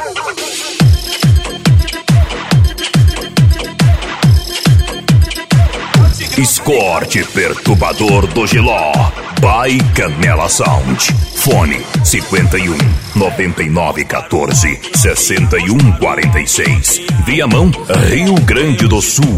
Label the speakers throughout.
Speaker 1: Escorte perturbador do Giló. By Canela Sound. Fone 51 99 14 61 46. Viamão, Rio Grande do Sul.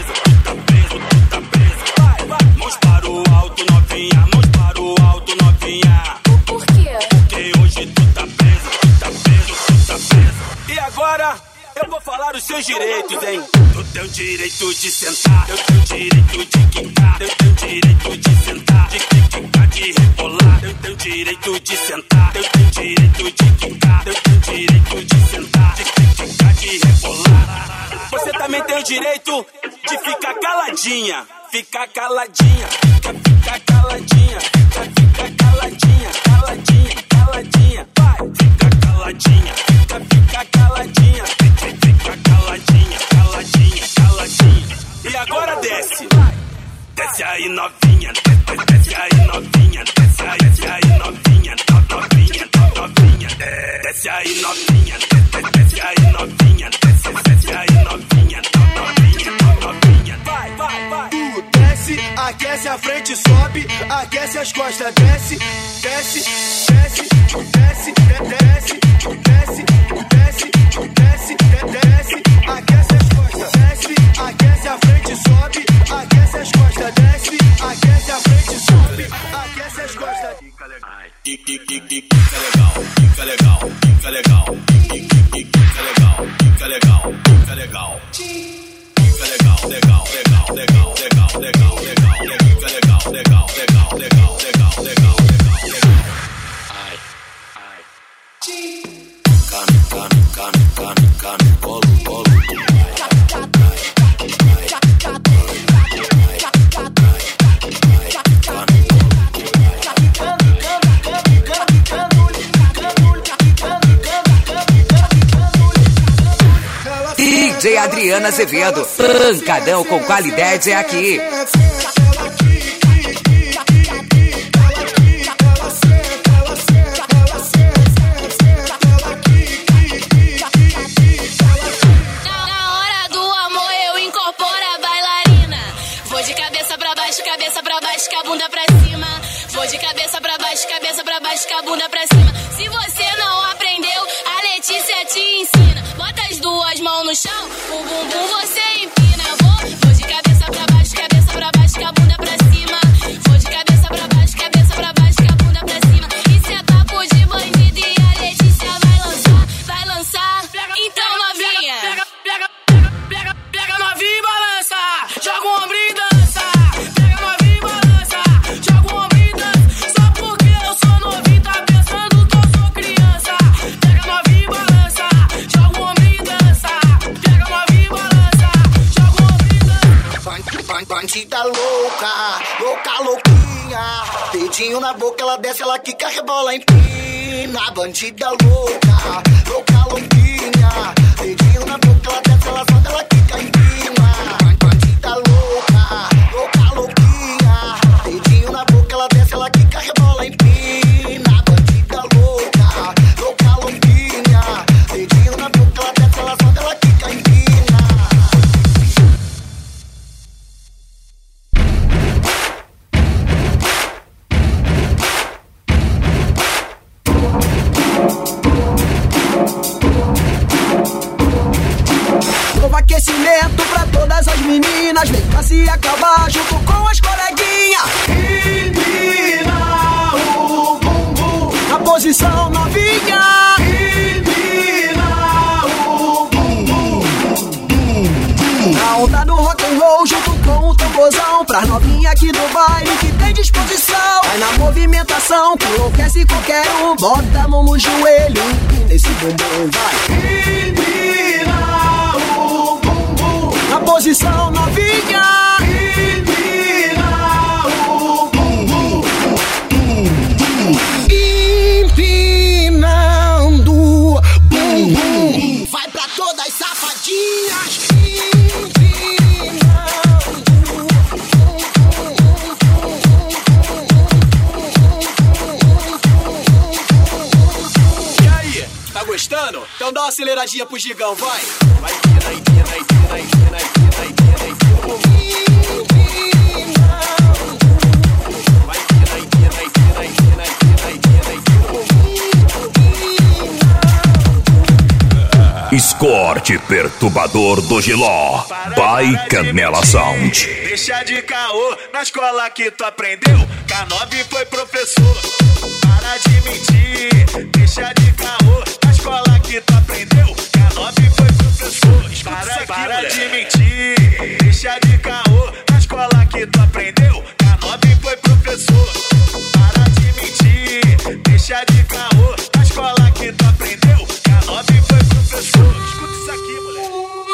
Speaker 2: Mãos para o alto, novinha. Mãos para o alto, novinha.
Speaker 3: Por quê?
Speaker 2: Porque hoje tu tá preso, tu tá preso, tu tá preso. E agora eu vou falar os seus direitos, hein? Tu tem o direito de sentar, eu tenho o direito de quicar, eu tenho o direito de sentar, de quicar, de rebolar, eu tenho o direito de sentar, eu tenho o direito de quicar, eu tenho o direito de sentar, de quicar, de rebolar. Você também tem o direito de ficar caladinha, ficar caladinha, ficar caladinha, ficar caladinha, caladinha, caladinha, vai, fica caladinha, fica caladinha, fica caladinha, caladinha, caladinha. E agora desce, desce aí novinha, desce aí novinha, desce aí novinha, novinha, novinha, desce aí novinha, desce aí novinha, desce aí novinha, novinha, novinha, vai, vai, vai.
Speaker 4: Desce, aquece a frente, sobe, aquece as costas, desce, desce, desce, desce, desce, desce, desce, desce, desce, aquece as costas, desce, aquece a frente, sobe, aquece as costas, desce, aquece a frente, sobe, aquece as costas.
Speaker 2: Fica legal, fica legal, fica legal, fica legal, fica legal, fica legal. Fica legal, legal, legal, legal, legal, legal, legal, fica legal, legal, legal, legal, legal, legal, legal. Ai, ai. Cano, colo, colo.
Speaker 5: DJ Adriana Azevedo, pancadão com qualidade é aqui.
Speaker 3: Na hora do amor eu incorporo a bailarina. Vou de cabeça pra baixo, com a bunda pra cima. Vou de cabeça pra baixo, com a bunda pra cima. Se você não aprendeu, a Letícia te ensina. Bota as duas mãos no chão, o bumbum você empina. Vou de cabeça pra baixo, com a bunda pra cima. Vou de cabeça pra baixo, com a bunda pra cima. Isso é papo de bandido e a Letícia vai lançar. Então novinha,
Speaker 2: Pega novinha e balança, joga o ombro e dança. Pega novinha e balança, joga o ombro e dança. Só porque eu sou novinho, tá pensando que eu sou criança. Pega novinha e balança, joga o ombro e dança. Pega novinha e balança, joga o ombro e dança.
Speaker 4: Bandida louca, louca, louquinha. Dedinho na boca, ela desce, ela quica, rebola, empina. Bandida louca, louca, louquinha. Dedinho na boca, ela desce, ela sobe, ela quica, empina. Bandida louca, louca, louquinha. Dedinho na boca, ela desce, ela quica, rebola, empina. Bandida louca, louca, louquinha. Dedinho na boca, ela desce, ela sobe, ela quica, empina.
Speaker 6: Novo aquecimento pra todas as meninas. Vem pra se acabar junto com as coleguinhas. Empina o bumbum na posição novinha. Empina o bumbum. Na onda do rock and roll junto com o tamborzão. Pras novinha aqui do baile que tem disposição. Vai na movimentação que enlouquece qualquer um. Bota a mão no joelho, empina esse bumbum, vai. Empina o bumbum na posição novinha. Empina o bumbum. Empinando o bumbum. Vai pra todas as safadinhas. gostando? Então dá uma aceleradinha pro Gigão, vai. Vai,
Speaker 1: Escorte perturbador do Giló, by Canela Sound.
Speaker 2: Deixa de caô, na escola que tu aprendeu, K9 foi professor. Para de mentir, deixa de caô, na escola que tu aprendeu, K9 foi professor. Para de mentir, deixa de caô, na escola que tu aprendeu, K9 foi professor. Para de mentir, deixa de caô, na escola que tu aprendeu, K9 foi professor. Escuta isso aqui, moleque.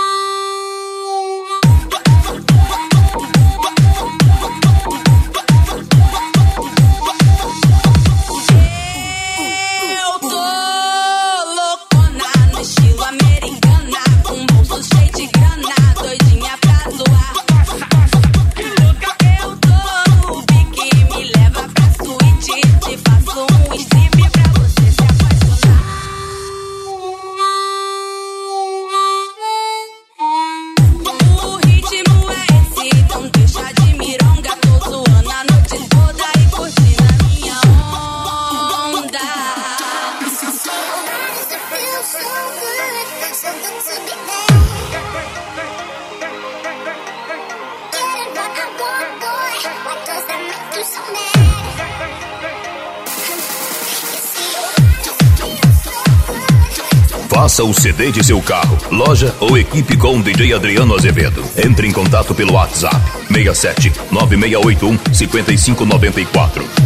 Speaker 3: Eu tô loucona no estilo americana, com bolso cheio de grana, doidinha pra zoar. Eu tô no pique, me leva pra suíte, te faço um strip pra você se apaixonar. O ritmo é esse, então deixa de mironga, tô zoando a noite toda e curtindo a minha onda.
Speaker 1: Faça o CD de seu carro, loja ou equipe com o DJ Adriano Azevedo. Entre em contato pelo WhatsApp 67 9681 5594.